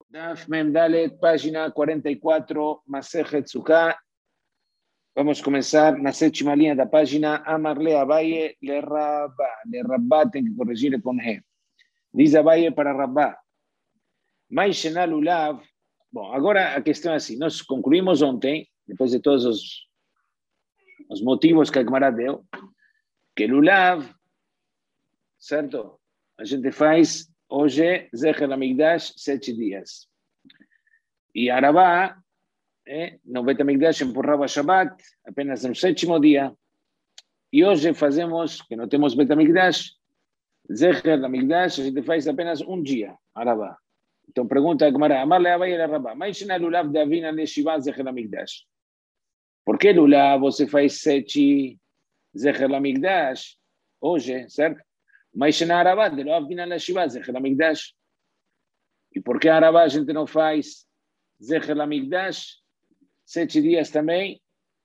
Daf Mem Dalet, página 44, Masejet Sukkah. Vamos a comenzar na séptima línea da página. Amarle Abaye le Rabba. Le Rabba tem que corrigir com He. Diz Abaye para Rabba. Maishena Lulav. Bom, agora a questão é assim. Nós concluímos ontem, depois de todos os motivos que a Gemara deu, que Lulav, certo? A gente faz hoje Zecher Amigdash 7 dias. E Arabá, no Bet Amigdash empurrava Shabbat apenas no 7º dia. E hoje fazemos, que não temos Bet Amigdash, Zecher Amigdash, a gente faz apenas um dia, Arabá. Então pergunta a Gemara, Amar le Abaye le Rabba, mas na Lulav de Avina le Shiva Zecher Amigdash. Por que Lulav você faz 7 Zecher Amigdash hoje, certo? Mas na Arabá de Lulav Avina le Shiva Zecher Amigdash. E por que Arabá a gente não faz Zecher Amigdash 7 dias também?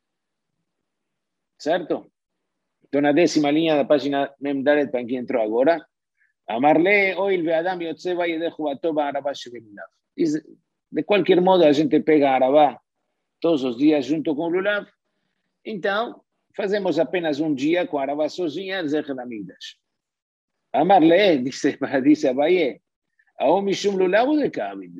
Certo? Então na 10ª linha da página Mem Dalet, para quem entrou agora, Amarle oil ve'adam yotzeva yedechu batoba Arabá shebelulav. De qualquer modo a gente pega Arabá todos os dias junto com o Lulav. Então fazemos apenas um dia com Arabá sozinha, Zecher Amigdash. Amarle, dice Abaye, Ao mishum Lulav ou de Kabid?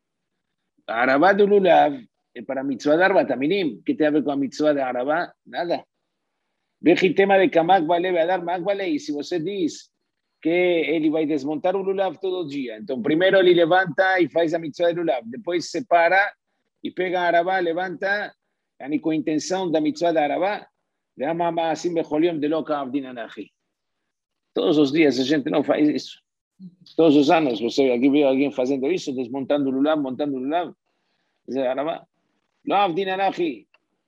A Arabá do Lulav é para a mitzvah de Arba Taminim. Que tem a ver com a mitzvah de Arabá? Nada. Veja tema de Kamak vale, Beadar Mak vale. E se você diz que ele vai desmontar o Lulav todo dia, então primeiro ele levanta e faz a mitzvah de Lulav, depois se para e pega a Arabá, levanta, com a intenção da mitzvah de Arabá, de Amama assim becholiom de loca avdinanachi. Todos os dias a gente não faz isso. Todos os anos você aqui vê alguém fazendo isso, desmontando o Lulav, montando o Lulav. Diz Arabá, lo avdinanachi.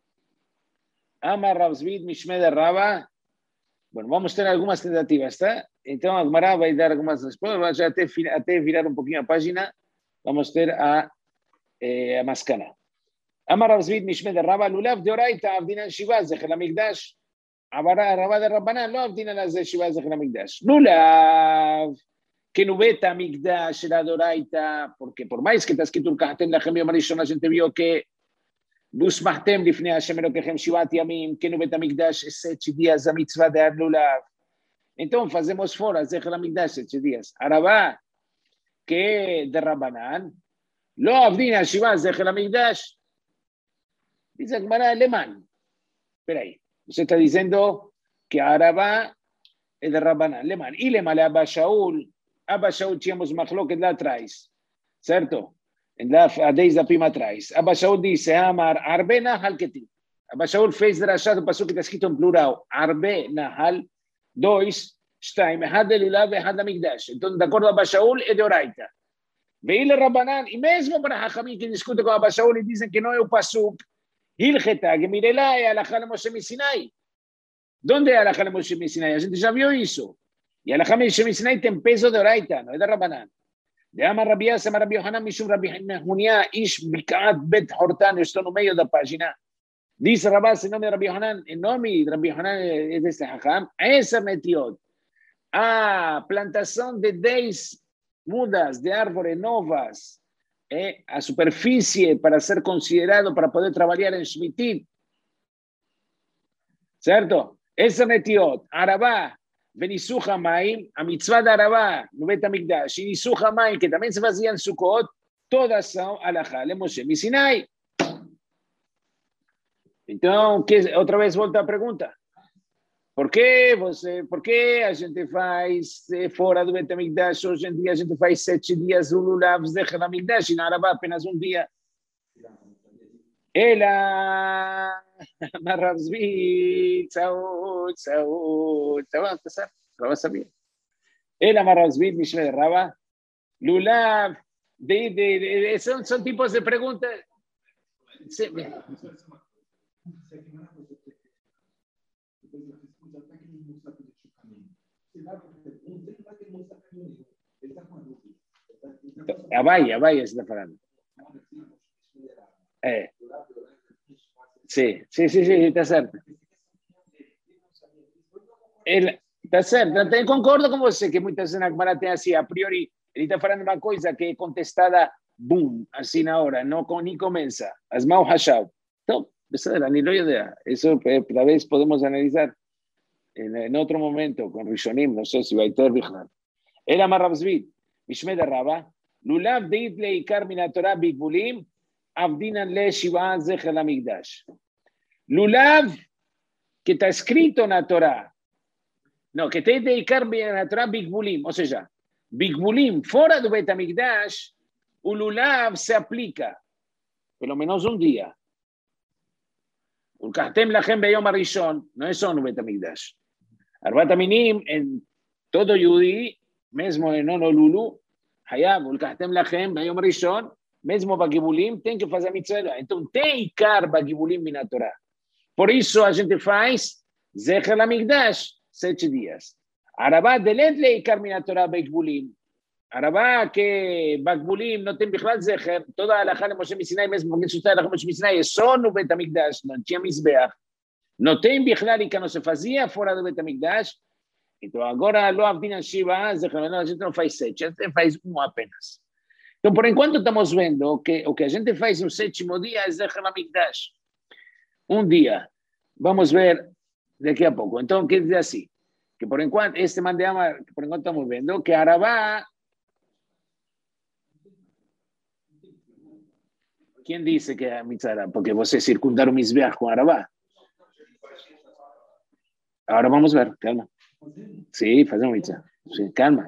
Amar Rav Zvid Mishmed Rabba. Bueno, vamos ter algumas tentativas, tá? Então a Gemara vai dar algumas respostas, já até virar um pouquinho a página, vamos ter a mascana. Amar Rav Zvid Mishmed Rabba, Lulav de Oraita, Avdinan Shiva, Zecher Amigdash. Abara Rabba de Rabbanan, lo Avdinan Shiva, Zecher Amigdash. Lulav, que no Bet Amigdash era de Oraita, porque por mais que está escrito el Kahatem Lachem Yom Rishon, a gente viu que Busmachtem Lifnei Hashem Elokechem Shivat Yamim, que no Bet Amigdash 7 dias a mitzvah de Lulav. Então fazemos fora Zecher Amigdash 7 dias. Arabá, que de Rabbanan, lo Avdina Shiva Zecher Amigdash. Diz a Gemara Leman. Espera aí, você está dizendo que Arabá é de Rabbanan. Leman. E Leman é Abba Shaul. Abba Shaul tínhamos machloket lá atrás, certo? A 10 da prima atrás. Abba Shaul disse, Amar Arbe Nahal Ketiv. Abba Shaul fez drashá do passo que está escrito em plural. Arbe Nahal, 2, Shtaim, Ehad de Lulav, Ehad de Amigdash. Então, de acordo com Abba Shaul, é de Oraita. Veile Rabbanan, e mesmo para Hachamim que discutem com Abba Shaul e dizem que não é o pasuk, Hilcheta, Gemirela, é Alachá le Moshe Sinai. Onde é Alachá le Moshe Sinai? A gente já viu isso. E Alachá le Moshe Sinai tem peso de Oraita, não é de Rabbanan. De Amar Rabi Yasa, Amar Rabi Yohanan, Mishum Rabi Hunia, Ish Bikaat Bet Hortan, eu estou no meio da página. Diz Rabás, em nome de Rabi Yohanan, em nome de Rabi Yohanan, é deste Hacham, essa metiot, a plantação de 10 mudas de árvores novas, a superfície para ser considerado, para poder trabalhar em Shmitit, certo? Essa metiot, Arabá, Venisuch Hamayim, a mitzvah de Arabá, no Bet Amigdash, e Nisuch Hamayim, que também se fazia em Sukkot, todas são Alachá le Moshe Sinai. Então, outra vez volta a pergunta. Por que a gente faz fora do Bet Amigdash, hoje em dia a gente faz 7 dias o Lulav Zecher Amigdash, e na Arabá apenas um dia? Ela... Rav Zvid, Saúl, tá certo? Rabba sabia. Ela, Rav Zvid, Mishmed Rabba, Lulav, são tipos de perguntas. Abaye, você está falando. Sim, está certo. Está certo, eu concordo com você que muitas vezes na Gemara tem assim, a priori, ele está falando uma coisa que é contestada boom, así ahora, no ni comienza. Asmau Hashav. No, ni lo idea. Eso tal vez podemos analizar en otro momento con Rishonim, no sé si va a estar Bichlal. Era Marrabzvit, Mishmed Rabba, Lulav Deit Leikar Minatorah Bigbulim, Abdinan Le Shiva Zecher Amigdash. Lulav, que está escrito en la Torah. No, que te Leikar Minatorah Bigbulim, o sea, Bigbulim, fuera de Bet Amigdash, Lulav se aplica, por lo menos un día. Ulkahtem Lachem Beyom Arishon, no es solo Bet Amigdash. Arbat Aminim, en todo Yudí, mesmo en Honolulu, Hayab, Ulkahtem Lachem Beyom Arishon, mesmo Bagibulim, tem que fazer mitzvah. Então, tem Ikar Bagibulim na Torá. Por isso, a gente faz Zecher Lamigdash, 7 dias. Arabá, delete le Ikar na Torá Bagibulim. Arabá, que Bagibulim não tem Bichlal Zecher, toda a Alachá de Moshe Sinai, mesmo porque isso está na Moshe Sinai, é só no Bet Amigdash, não tinha Mizbeach. Não tem Bichlal, que não se fazia fora do Bet Amigdash. Então, agora, Lo Avdinan Shiva, Zecher, a gente não faz 7, a gente faz um apenas. Então, por enquanto, estamos vendo que o que a gente faz no 7º dia é Zecher Amigdash. Um dia. Vamos ver daqui a pouco. Então, quer dizer assim, que por enquanto, este mandama, que por enquanto estamos vendo, que Arabá, quem disse que é mitzvah? Porque você circundar o Mizbeach com Arabá. Agora vamos ver, calma. Sim, fazer um mitzvah. Sim, calma.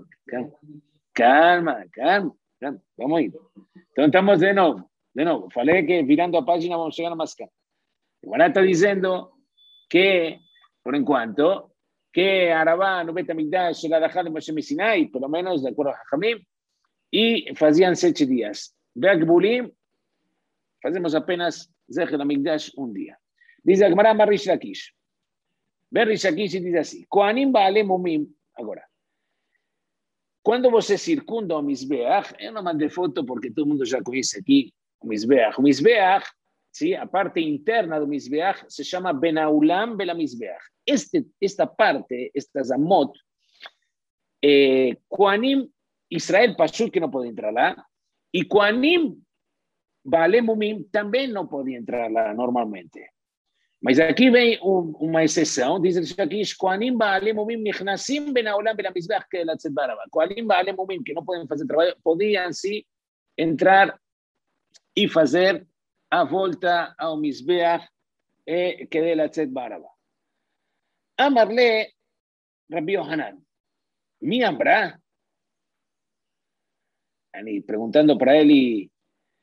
Vamos ir. Então, estamos de novo. Falei que virando a página vamos chegar a Mascana. Agora está dizendo que, por enquanto, que Arabá no Bet Amigdash era de Moshe Sinai, pelo menos de acordo a Jamim, e faziam 7 dias. Be'agbulim, fazemos apenas Zecher Amigdash um dia. Diz a Gemara Marish Lakish. Marish Lakish diz assim, Kohanim Baalei Mumim, agora, quando você circunda o Mizbeach, eu não mandei foto porque todo mundo já conhece aqui o Mizbeach. O Mizbeach, sim, a parte interna do Mizbeach se chama Benaulam Bela Mizbeach. Esta parte, estas amot, Kohanim, Israel Pashut, que não pode entrar lá, e Kohanim Baalei Mumim também não pode entrar lá normalmente. Mas aqui vem uma exceção, diz aqui, Kohanim Baalei Mumim Nichnasim Benaulam Bela Mizbeach que ela se baraba. Kohanim Baalei Mumim, que não podem fazer trabalho, podiam sim entrar e fazer a volta ao Mizbeach que ela se baraba. Amarle Rabbi Yohanan, mi Amra, perguntando para ele,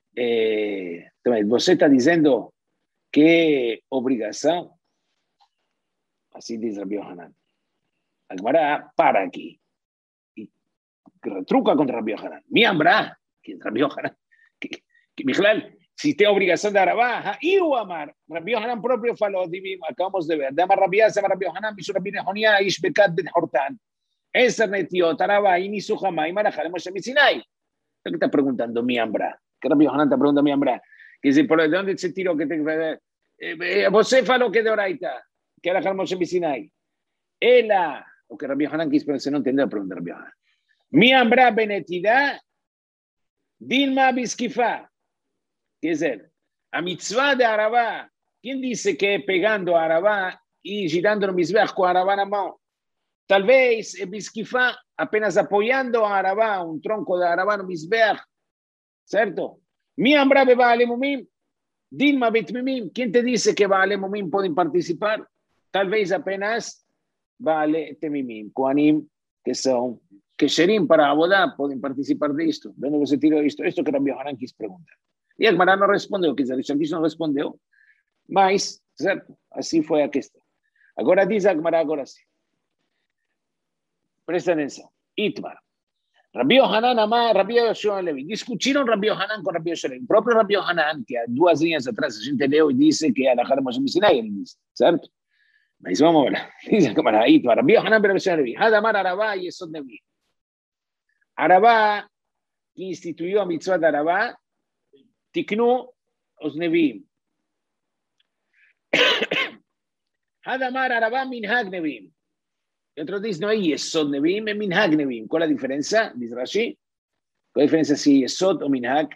você está dizendo que obrigação? Assim diz Rabbi Yohanan. A Gemara para aqui e retruca contra Rabbi Yohanan. Mi Amra, que é Rabbi Yohanan, que Michlal, se tem obrigação de Arabá, e o Amar, Rabbi Yohanan próprio falou, acabamos de ver, de Amar Rabbi Yasa, Rabbi Yohanan, Mishu Rabbi Nehonia, Ish Bekat Ben Hortan, Eser Netiot, Arabá, Inisu Hamay, Marachal, Moshe Sinai. ¿Qué está preguntando mi Ambra? Que Rabbi Yohanan está preguntando mi Ambra. Que dice, ¿por dónde se tiró que te você falou que de Oraita, que era Moshe Sinai. Ela, o que Rabbi Yohanan quiso, pero se no entendió la pregunta de Rabbi Yohanan. Mi Ambra Benetida, Dilma Biskifa. Quer dizer, a mitzvah de Arabá, ¿quién dice que pegando a Arabá y girando no Mizbeach con Arabá na mão? Tal vez Biskifá apenas apoyando a Arabá, un tronco de Arabá no Mizbeach, ¿cierto? Mi Amra be Baalei Mumim, Dilma Betmimim, ¿quién te dice que Baalei Mumim pueden participar? Tal vez apenas Baalei Temimim, Kohanim, que son Kesherim para Abodá, pueden participar de esto. ¿De dónde se tiró esto? Esto que Rabbi Yohanan quis preguntar. E a Gemara não respondeu, quer dizer, o não respondeu, mas, certo? Assim foi a questão. Agora diz a Gemara, agora sim. Presta atenção. Itmar. Rabbi Yohanan Amar, Rabbi Yoshua Levi. Discutiram Rabbi Yohanan com Rabbi Yoshua Levi. O próprio Rabbi Yohanan, que há 2 linhas atrás a gente leu e disse que a Alachá de Moshe Sinai, ele disse, certo? Mas vamos ver. Diz a Gemara, Itmar. Rabbi Yohanan Rabbi Yoshua Levi. Hadamar Arabá e Yesod Nevi. Arabá, que instituiu a mitzvah de Arabá, תקנו os נביאים. Hadamar Arabá minhag neviim. Y otro dice, no hay yesod neviim, es minhag neviim. ¿Cuál es la diferencia? Dice Rashi. ¿Qué diferencia si Yesod o Minhag?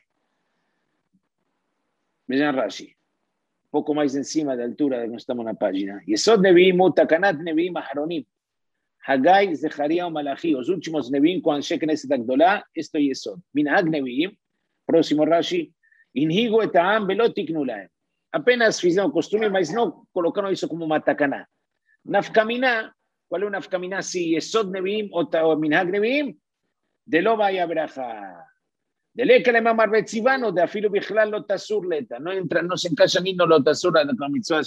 Vean Rashi. Poco más encima de altura de donde estamos en la página. Yesod Nevi'im, Takanat Nevi'im, Aharonim. Haggai, Zecharia o Malachi. Los últimos Nevi'im, cuando Knesset Agdolá, esto es Yesod. Minhag Nevi'im, próximo Rashi. Inhigo eta'am velo tiknu lahem. Apenas fizeram costumbre, mas não colocaram isso como uma takaná. Nafkamina, ¿cuál es nafkamina? Si Yesod Nevi'im o Minhag Nevi'im, de lo vaya braja. De le que le mamar betzivano, de afilo bichlal lo tasur leta. No entra, no se encaixa ni no lo tasur a la mitzvah.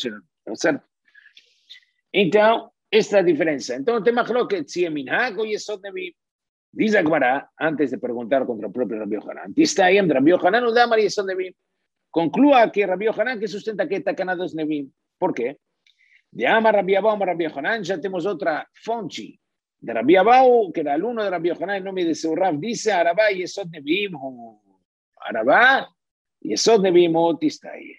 Entonces, esta es la diferencia. Entonces, tema es que si es Minhag o Yesod Nevi'im. Dice Agmará, antes de preguntar contra el propio Rabbi Yohanan, Tistayem, Rabbi Yohanan Udamar Yesod Nevi'im. Conclúa que Rabbi Yohanan que sustenta que Takaná dos Nevi'im. ¿Por qué? De Amar Rabbi Abau, Rabbi Yohanan, ya tenemos otra fonchi. De Rabbi Abau, que era alumno de Rabbi Yohanan, en nombre de su Rav, dice Arabá Yesod Nevi'im. Arabá Yesod Nevi'im Tistayem.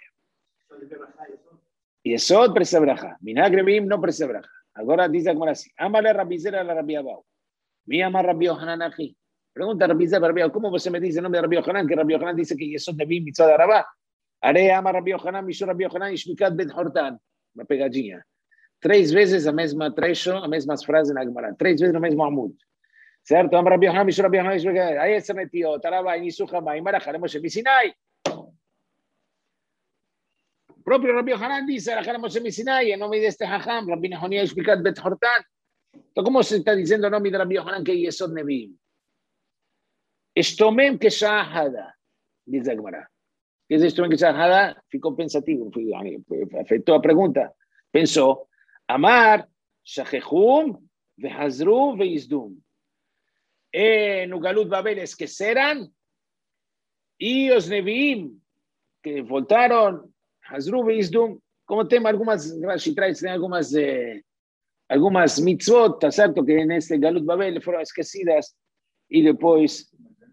Yesod presebraja. Minhag Nevi'im no presebraja. Ahora dice Agmará así. Amale Rabbi Zera a Rabbi Abau. Mi ama Rabbi Yohanan aquí. Pregunta Rabbi Zera, ¿cómo você me dice el nombre de Rabbi Yohanan? Que Rabbi Yohanan dice que Yesod Nevi'im mitzvah de Arabá. Haré ama Rabbi Yohanan, Mishur Rabbi Yohanan, Ishmikat Ben Hortan. Una pegadinha. 3 veces a mesma trecho, a mesmas frases na Gemara. 3 veces no mesmo amud. Certo? Ama Rabbi Yohanan, Mishur Rabbi Yohanan, Ishmikat. Ahí se metió. Taraba, Inisuja, Maimara, Jaremos en Sinai. Propio Rabbi Yohanan dice, Jaremos en Sinai, en nombre de este Hajam, Rabbi Nehonia, Ishmikat Ben Hortan. Entonces, ¿cómo se está diciendo el nombre de Rabbi Yohanan que Yesod Nevi'im? Estomem que Shahada, dice Agmará. ¿Qué es Estomem que Shahada? Ficó pensativo, afectó a pregunta. Pensó, Amar, Shahechum, Vehazru, Veizdum. Nugalut Babel es que serán, y os Nevi'im, que voltaron, Hazru, Veizdum. Como tema, algunas, Rashi trae algunas mitzvot, ¿está cierto? Que en este Galut Babel fueron esquecidas y después...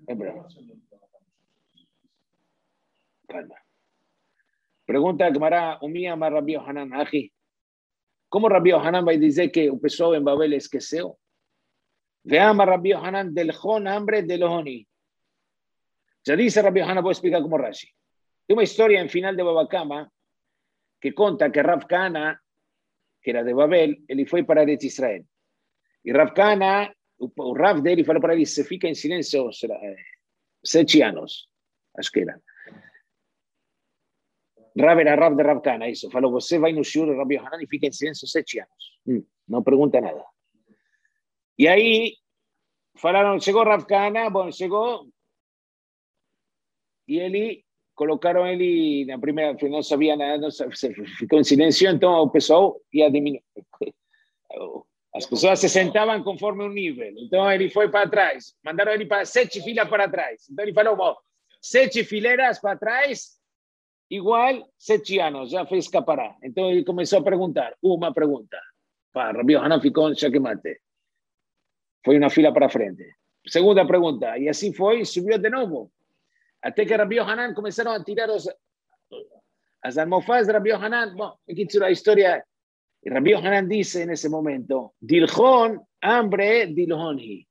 Calma. Pregunta Gemara, Umía ma Rabbi Yohanan Aji. ¿Cómo Rabbi Yohanan va a decir que empezó en Babel esqueceu? Veamos Rabbi Yohanan del Jon hambre del Ohoni. Ya dice Rabbi Yohanan, voy a explicar como Rashi. Hay una historia en final de Baba Kama que cuenta que Rav Kana, que era de Babel, él fue para Eretz Israel. Y Rav Kana, o Rav de él, falou para él, se fica en silencio 7 años. Acho que era. Rav era Rav de Rav Kana, eso. Falou, você vai no shiur de Rabbi Yohanan y fica en silencio 7 años. No pregunta nada. Y ahí, falaron, llegó Rav Kana, bueno, llegó, y él, colocaron él y la primera, no sabía nada, no, se ficó en silencio, entonces empezó y a disminuir. Las personas se sentaban conforme un nivel. Entonces él fue para atrás. Mandaron él para 7 filas para atrás. Entonces él falou, bueno, 7 fileras para atrás, igual 7 años, ya fue escapará. Entonces él comenzó a preguntar, una pregunta. Para Rabbi Yohanan ficó en mate. Fue una fila para frente. Segunda pregunta. Y así fue y subió de nuevo. Hasta que Rabbi Yohanan comenzaron a tirar las almofadas de Rabbi Yohanan. Bueno, aquí está la historia. Y Rabbi Yohanan dice en ese momento, Diljon, hambre, Diljonhi.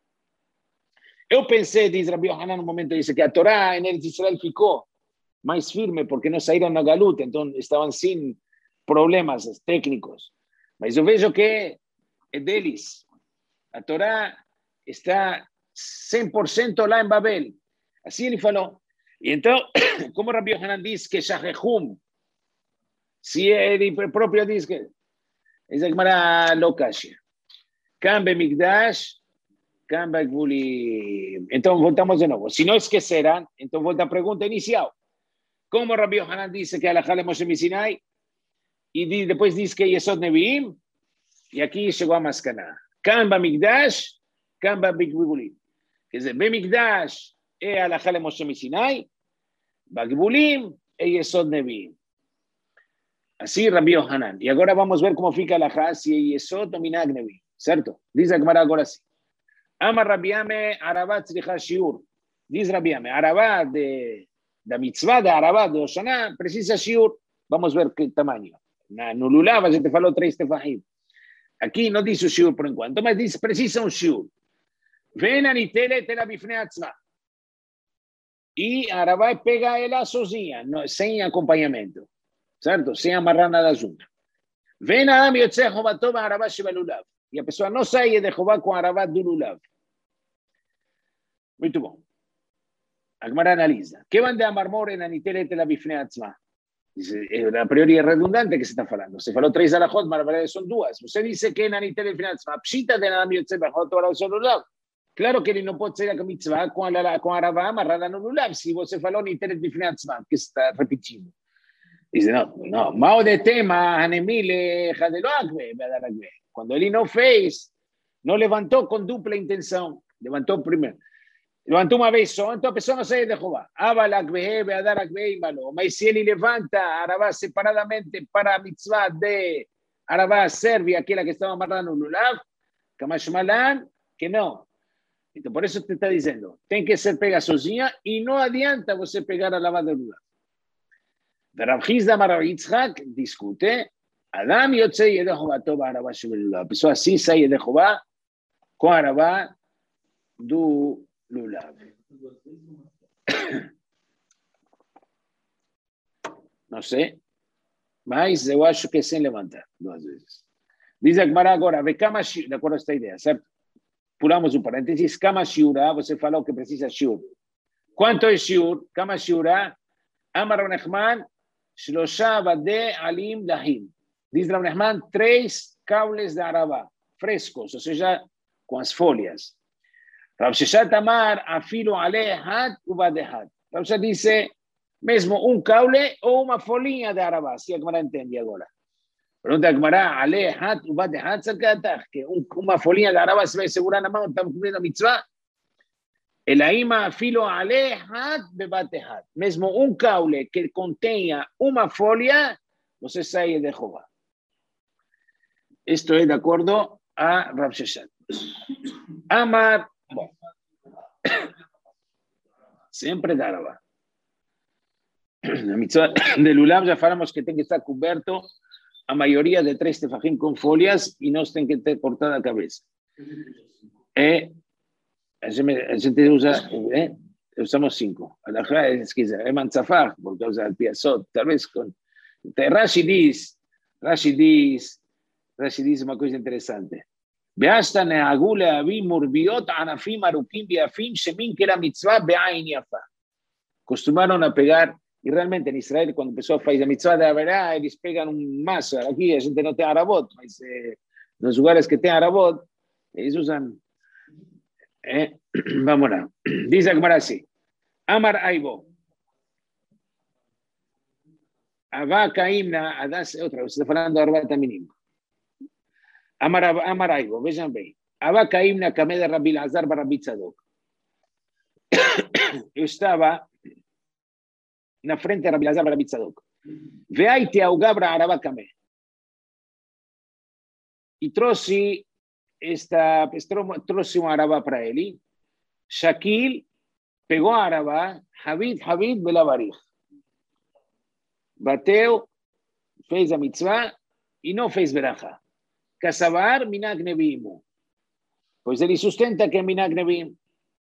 Yo pensé, dice Rabbi Yohanan en un momento, dice que a Torah en el Israel ficó más firme porque no salieron a Galut, entonces estaban sin problemas técnicos. Pero yo veo que es delis. La Torah está 100% lá en Babel. Así él faló. Y entonces, como Rabbi Yohanan dice que Shahechum, si él propio dice que es Gemara Lokashia. Cambe Migdash, Cambe Gvuli. Entonces voltamos de nuevo. Si no es que serán, entonces vuelta a pregunta inicial. ¿Cómo Rabbi Yohanan dice que Alajá le Moshe Sinai? Y después dice que Yesod Nevi'im. Y aquí llegó a Mascaná. Cambe Migdash, Cambe Gvuli. Es decir, Migdash. Alajá le Moshe Sinai, Bagbulim e Yesod Nevi'im. Así Rabbi Yohanan. Y ahora vamos a ver cómo fica Alajá si Yesod o Minhag Nevi'im. ¿Cierto? Dice Gemara ahora así. Ama Rabbi Ame Arabá tzricha shiur. Dice Rabbi Ame, Arabá de la mitzvah de Arabá de Oshaná precisa shiur. Vamos a ver qué tamaño. Na Nululava se te faló 3 tefahim. Aquí no dice shiur por enquanto, mas dice precisa un shiur. Ven anitele te la bifne atzma. y Arabá pega ela sozinha, no, sem acompanhamento, certo? Sem amarrar nada junto. Vem Adam Yotzei Chovato Arabá Shebalulav. E a pessoa não sai de Jeová com Arabá do Lulav. Muito bom. A Gemara analisa. Que van de Amarmor en Anitelet la Bifnei Atzma? Dice, a priori es redundante que se está falando. Se faló 3 alajot, mas son 2. Usted dice que en Anitelet Bifnei Atzma, pshita de Adam Yotzei Chovato Arabá Shebalulav. Claro que ele não pode ser a mitzvah com a Arabá amarrada no Lulav. Se você falou Anitelet Bifnei Atzma, que está repetindo. Dice, no, Mao de tema, Hanemile, Jadelo Akbe, Beadaragbe. Cuando él no fez, no levantó con dupla intención, levantó primero. Levantó una vez solo, entonces empezó a salir de Jehová. Abalakbe, Beadaragbe y Malo. Mas si él levanta Arabá separadamente para mitzvah de Arabá Serbia, aquella que estaba amarrada en Lulav, Kamashmalan, que no. Entonces, por eso te está diciendo, tiene que ser pega sozinha y no adianta você pegar a Arabá de Lulav. Rav Hizda Rav Yitzhak discute, Adam Yotzei Yedei Chovato Ba'arabá Shebelulav. A pessoa assim sai de Jeová com a Arabá do Lulav. Não sei, mas eu acho que é sem levantar 2 vezes. Diz a Gemara agora, de acordo a esta ideia, certo? Pulamos parêntesis, Kama Shiura, você falou que precisa Shiur. Quanto é Shiur? Kama Shiura, Amar Rav Nachman, Shlosha Bade Alim Dahim. Diz Rav Nachman, 3 caules de Arabá, frescos, ou seja, com as folhas. Rav Sheshat Amar, Afilo Alehad Ubadehad. Rav Sheshat dice, mesmo caule ou uma folhinha de Arabá, se a Gemara entende agora. Pergunta a Gemara, Alehad Ubadehad, que uma folhinha de Arabá se vai segurar na mão, estamos cumprindo a mitzvah. El aima filo alehad bebatehad. Mesmo caule que contenha uma folha, você sai de Jeová. Esto es de acuerdo a Rav Sheshat. Amar, bom, sempre de Arabá. Na mitzvah de Lulav já falamos que tem que estar coberto a maioria de 3 tefajim com folhas e não tem que ter cortada a cabeça. A gente usa, usamos 5. Alajá es que es manzafaj, porque usa el piazot, tal vez con... Rashi dice una cosa interesante. Beasta neagule avim murbiot anafim arukim biafim shemin que era mitzvah be'ain yafa. Acostumbraron a pegar, y realmente en Israel cuando empezó a hacer la mitzvah de Averá, ellos pegan un mazo. Aquí la gente no tiene arabot, los lugares que tienen arabot, ellos usan... Vamos a ver. Dice Gemara así. Amar Aibo. Abba Caimna, Adas, otra vez, está hablando de Arbata Mínimo. Amar Aibo, vean bien. Abba Caimna, Kameh de Rabbi Lazar Barabbi Tzadok. Eu estava na frente de Rabbi Lazar Barabbi Tzadok. Veaiti Augabra Arabá Kameh. E trouxe trouxe uma Arabá para ele. Shakil pegou a Arabá, Habib Belavarich. Bateu, fez a mitzvah e não fez verachá. Kasavar Minag Nevim. Pois ele sustenta que é Minag Nevim.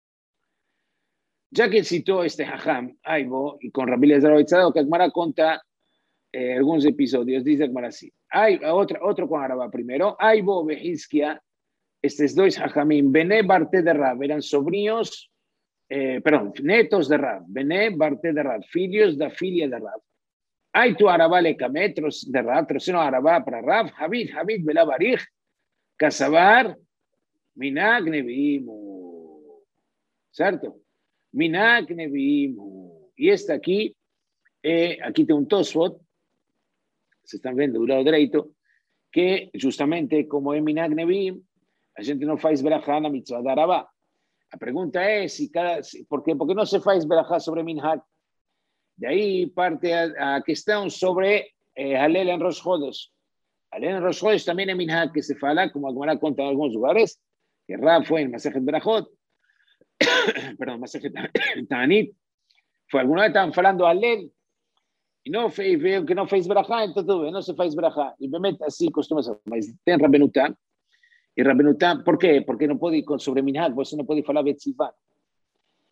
Já que citou este Hacham, Aibo, e com Rabbi Eliezer Oitzado, que a Gemara conta alguns episódios, diz a Gemara assim. Outro com a Arabá primeiro. Aibo Behizkia. Estos 2 Hajamim, Bené Barté de Rab, eran sobrinos, netos de Rab, Bené Barté de Rab, filhos da filha de Rab. Hay tu Arabá le cametros de Rab, trouxeram Arabá para Rab, Habib Belavarich, Kasavar, Minag Nevimu. ¿Certo? Minag Nevimu. Y esta aquí tem un Tosfot, se están vendo do lado direito, que justamente como é Minag Nevim, a gente não faz verajá na mitzvah da Arabá. A pergunta é por que não se faz verajá sobre Minhag? De aí parte a questão sobre Halel en Rosh Chodesh. Halel en Rosh Chodesh também é Minhag que se fala, como a Gemara conta en alguns lugares, que Rab foi en Masechet Berachot, perdão, Masechet Ta'anit, foi alguma vez estavam falando Halel, e não veio que não fez verajá, então tudo bem, não se faz verajá. E realmente assim costuma ser, mas tem Rabbenutam. E Rabbenutam, por quê? Porque não pode, sobre Minhag, você não pode falar Betzivá.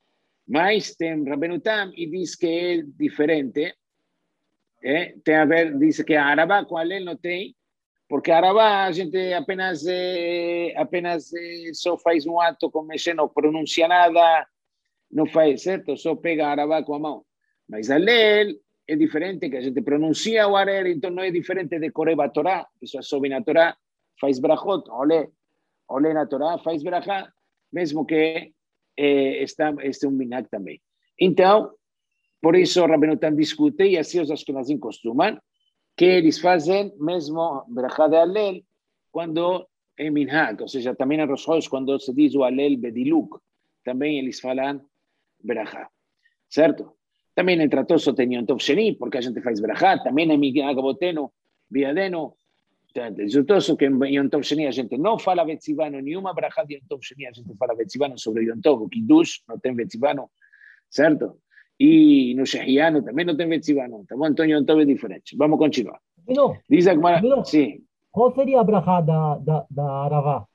Mas tem Rabbeinu Tam e diz que é diferente. Tem a ver, diz que a Arabá com a Alel não tem, porque a Arabá a gente apenas só faz um ato com mexer, não pronuncia nada, não faz, certo? Só pega a Arabá com a mão. Mas a Alel é diferente, que a gente pronuncia o Arel, então não é diferente de Koreb a Torá, a pessoa sobe na Torá, faz brachot, olhe na Torá, faz brachá, mesmo que este é um minhag também. Então, por isso o Rabbeinu Tam discute, e assim os Ashkenazim costumam, que eles fazem mesmo brachá de Alel quando é minhag, ou seja, também em Rosh Chodesh, quando se diz o Alel bediluk, também eles falam brachá, certo? Também em Tratoso tem Yom Tov Sheni, porque a gente faz brachá, também em Minhag Avotenu, Biadenu, Tratoso que em Yom Tov Sheni a gente não fala Betzivano, nenhuma brachá de Yom Tov Sheni a gente fala Betzivano sobre Yom Tov, o Kiddush não tem Betzivano, certo? E no Shehiano também não tem Betzivano, tá bom? Então Yom Tov é diferente. Vamos continuar. Rabino, Diz a Gemara, Rabino, sim, qual seria a brachá da Aravá?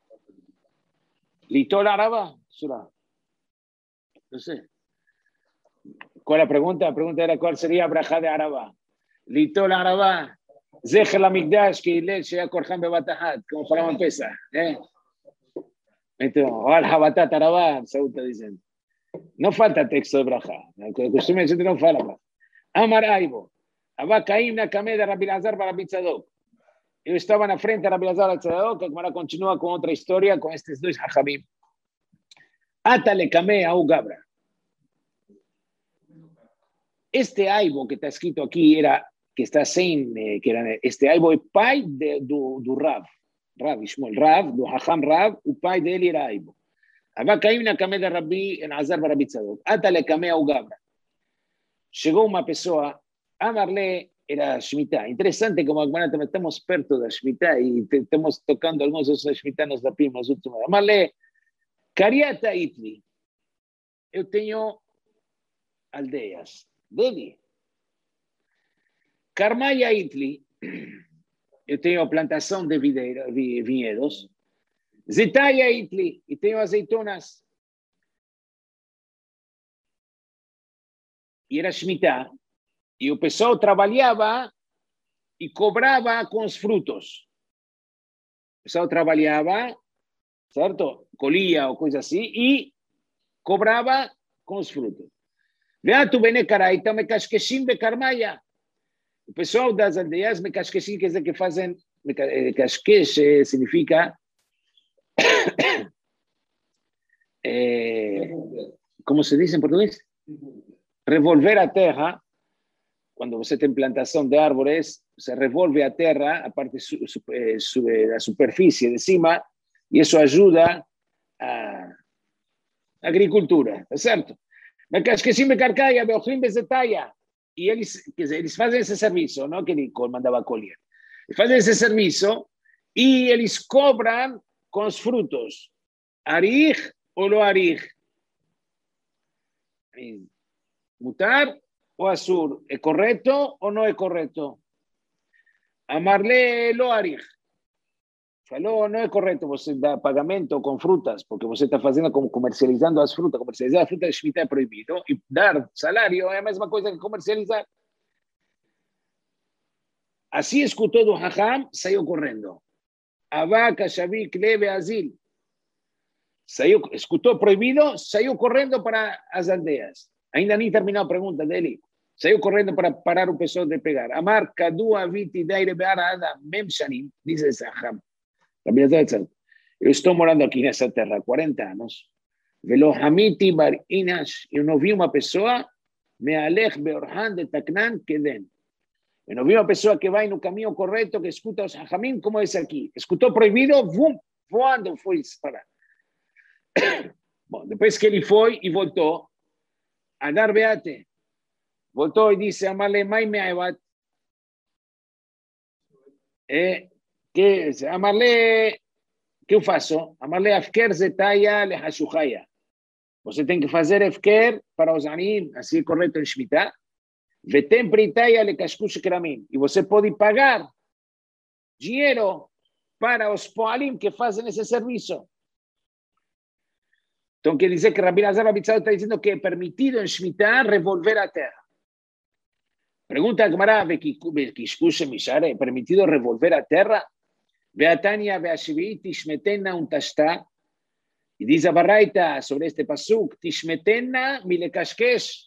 Litol Araba, Surah, não sei. ¿Cuál es la pregunta? La pregunta era cuál sería brajá de Arabá. Litol Arabá, Zecher la Migdash, que Ilel Shea Korhan Bebatahat, como falamos en Pesa. Al Habatat Arabá, Saúl dicen. No falta texto de brajá. El costumbre de no fala. Amar Aibo, Abba Caim Nakame de Rabbi Lazar para Rabbi Tzadok. Ellos estaban a frente a Rabbi Lazar a Tzadok, que ahora continúa con otra historia con estos dos hajabim. Atale Kame a Ugabra. Este aibo que está escrito aquí era, que está sem, que era, este aibo é pai do Rav, Ishmael, do Hacham Rav, o pai dele era aibo. Ava caim na cama de Rabbi Elazar para Rabbi Tzadok, atale camea o Gabra. Chegou uma pessoa, Amarle era Shemitah. Interessante como agora estamos perto da Shemitah e estamos tocando alguns dos Shemitah nos da Pima, nos últimos. Amarle, Cariata Itli, eu tenho aldeias dele. Carmaya Itli, eu tenho plantação de vinhedos. Zitaya Itli, e tenho azeitonas. E era Shemitah. E o pessoal trabalhava e cobrava com os frutos. O pessoal trabalhava, certo? Colhia ou coisa assim, e cobrava com os frutos. Veatu bene caraita me casqueshim be carmaya. O pessoal das aldeias me casqueshim, quer dizer que fazem, casquesh significa, como se diz em português? Revolver a terra. Quando você tem plantação de árvores, se revolve a terra, a parte da superfície de cima, e isso ajuda a agricultura, tá certo? Mas casqueshim be carcaia, beochim be zetaya. E eles, quer dizer, eles fazem esse serviço, não que ele mandava colher. Eles fazem esse serviço e eles cobram com os frutos. Arich ou lo arich? Mutar ou asur? É correto ou não é correto? Amarle lo arich. Falou, não é correto você dar pagamento com frutas, porque você está fazendo como comercializando as frutas. Comercializar a fruta de Shemitah é proibido. E dar salário é a mesma coisa que comercializar. Assim escutou do Hacham, saiu correndo. Abaca, Shavik, Leve, Azil. Saiu, escutou proibido, saiu correndo para as aldeias. Ainda nem terminou a pergunta dele. Saiu correndo para parar o pessoal de pegar. Amar, Kadu, Aviti, Daire, Beara, Mem, Shanim, diz esse Hacham. Eu estou morando aqui nessa terra há 40 anos. Velo Hamiti Bar Inash. Eu não vi uma pessoa, me alej beorhan de Taknan Keden. Eu não vi uma pessoa que vai no caminho correto, que escuta os hajamim como esse aqui. Escutou proibido, vum, voando foi parar. Bom, depois que ele foi e voltou, a dar beate. Voltou e disse, Amarle mai meavat. Amarle, que eu faço? Amarle afker zetaya le hashuchaya. Você tem que fazer afker para os anim, assim é correto em Shemitah. Vetem pritaya le kashkush kramim. E você pode pagar dinheiro para os poalim que fazem esse serviço. Então quer dizer que Rabbi Lazar Rabitzado está dizendo que é permitido em Shemitah revolver a terra. Pergunta a Gemara, é permitido revolver a terra? Beatania Beashivit Tishmetena un Tashta. E diz a Baraita sobre este pasuk, Tishmetena milekashkesh.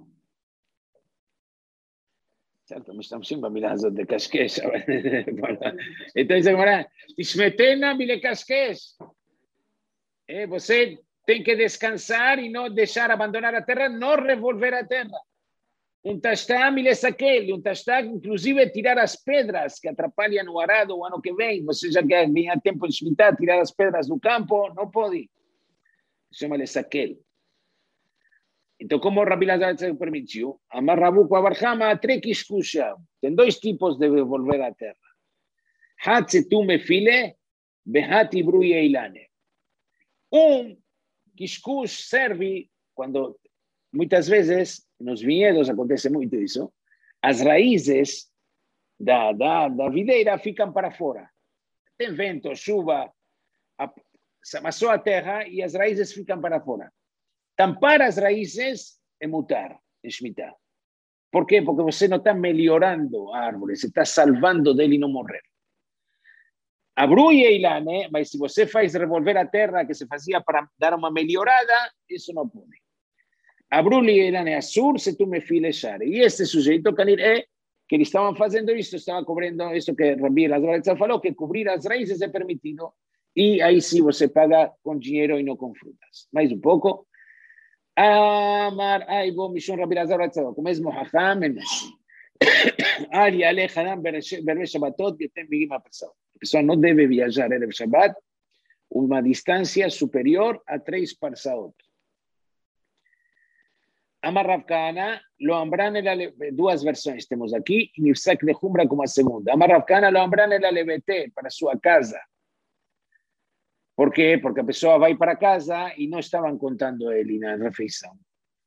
Certo, משתמשים במילה הזאת לקשקש. Então diz a Gemara, Tishmetena milekashkesh. Você tem que descansar e não deixar abandonar a terra, não revolver a terra. Um tastá milesaquel, um tastá inclusive tirar as pedras que atrapalham o arado o ano que vem. Você já quer ganhar tempo de Shemitah, tirar as pedras do campo, não pode. Chama lesaquel. Então, como o Rabbi Lazar permitiu, Amar Rabu com a Barhama, trequiscusha. Tem dois tipos de devolver a terra. Hatzetum efile, behat ibru yeilane. Quiscush serve quando, muitas vezes, nos vinhedos acontece muito isso, as raízes da videira ficam para fora. Tem vento, chuva, amassou a terra e as raízes ficam para fora. Tampar as raízes é mutar, é Shemitah. Por quê? Porque você não está melhorando a árvore, você está salvando dele não morrer. Abruia e ilane, mas se você faz revolver a terra que se fazia para dar uma melhorada, isso não pode. Abruia e ilane assur se tu me filechar. E este sujeito, que eles estavam fazendo isso, estavam cobrindo isso que Rabbi Lazar falou, que cobrir as raízes é permitido. E aí sim você paga com dinheiro e não com frutas. Mais um pouco. Amar aibo mishon Rabbi Lazar o mesmo hacham Ali Alechanan Berbe Shabbatot que tem mínima pressão. A pessoa não deve viajar Erev Shabbat uma distância superior a 3 parsaot. Amar Rav Kahana, lo ambran duas versões temos aqui, e Nifsak de Humbra como a segunda. Amar Rav Kahana, lo ambran el alevete para sua casa. Por quê? Porque a pessoa vai para casa e não estavam contando ele na refeição.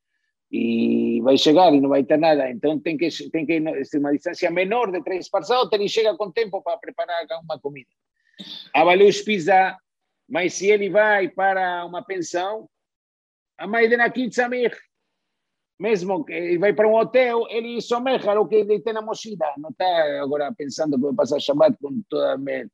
E vai chegar e não vai ter nada, então tem que uma distância menor de 3 parsaot, ele chega com tempo para preparar uma comida. Avaluz pisa, mas se ele vai para uma pensão, a mãe de Nakit Samir, mesmo que ele vai para um hotel, ele someja o que ele tem na mochila, não está agora pensando que vai passar Shabbat com toda a mente,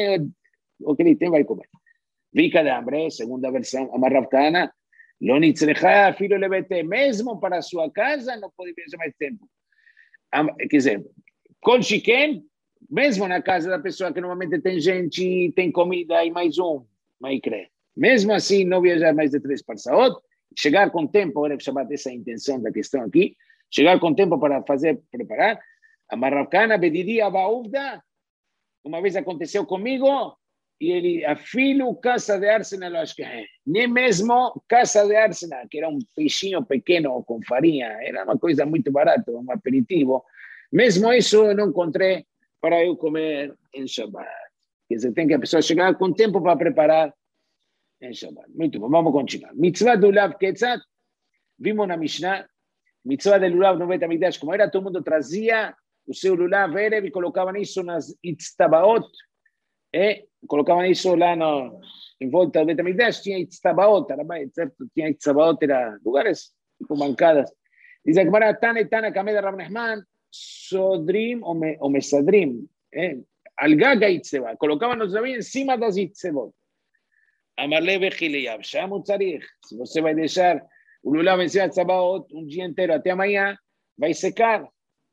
o que ele tem vai comer. Rica de hambre, segunda versão, Amar Rav Kahana, lo nitzrecha filo levete, mesmo para sua casa, não pode viajar mais tempo. Quer dizer, kol shiken, mesmo na casa da pessoa que normalmente tem gente, tem comida e mais maikre. Mesmo assim, não viajar mais de 3 parsaot, chegar com tempo, Erev Shabbat, essa é a intenção da questão aqui, chegar com tempo para preparar. Amar Rav Kahana, bedidi abauvda, uma vez aconteceu comigo, e ele, afilo caça de Arsenal, acho que é, nem mesmo caça de Arsenal, que era um peixinho pequeno com farinha, era uma coisa muito barata, um aperitivo, mesmo isso eu não encontrei para eu comer em Shabbat. Quer dizer, tem que a pessoa chegar com tempo para preparar em Shabbat. Muito bom, vamos continuar. Mitzvah do Lulav Ketzat, vimos na Mishnah, mitzvah do Lulav no Bet HaMikdash, como era, todo mundo trazia o seu Lulav Erev e colocavam isso nas Itztabaot, colocavam isso lá em volta do Bet HaMikdash, tinha Itztabaot, certo? Tinha Itztabaot, era lugares, tipo bancadas. Diz a Gemara, Tana Kameda Rav Nehman, Sodrim ou Mesadrim, Al-Gaga Itzeba, colocavam os Rabim em cima das Itzebot. Amarle Bechileyab, Shamu Tzarich, se você vai deixar o Lulav em cima de Itztabaot um dia inteiro até amanhã, vai secar.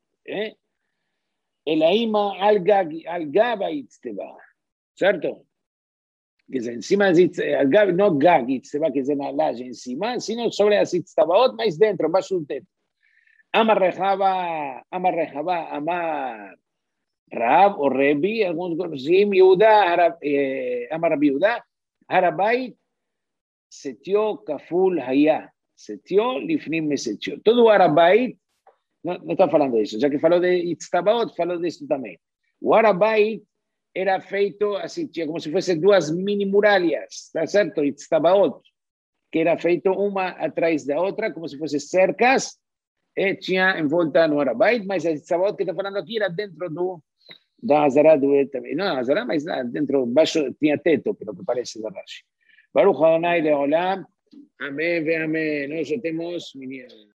Elaima Al-Gaba Itzeba. Certo? Quer dizer, em cima não gag, quer dizer, na laje em cima, sino sobre as itztabaot, mas dentro, baixo do teto. Amar Rehava, Amar Rav, ou Rebi, alguns conhecem, Amar Rabi Yehuda, Harabait, Setio, Kaful, Haya, Setio, Lifnim, Mesetio. Todo o Harabait, não está falando disso, já que falou de itztabaot, falou disso também. O Harabait era feito assim, tinha como se fossem 2 mini muralhas, tá certo? Itztabaot, que era feito uma atrás da outra, como se fossem cercas, e tinha em volta no Harabait, mas a Itztabaot que está falando aqui era dentro da Azará do também. Não, Azará, mas lá dentro, baixo, tinha teto, pelo que parece da Rashi. Baruch Adonai Leolam, Amén, ve amén. Nós temos, menina.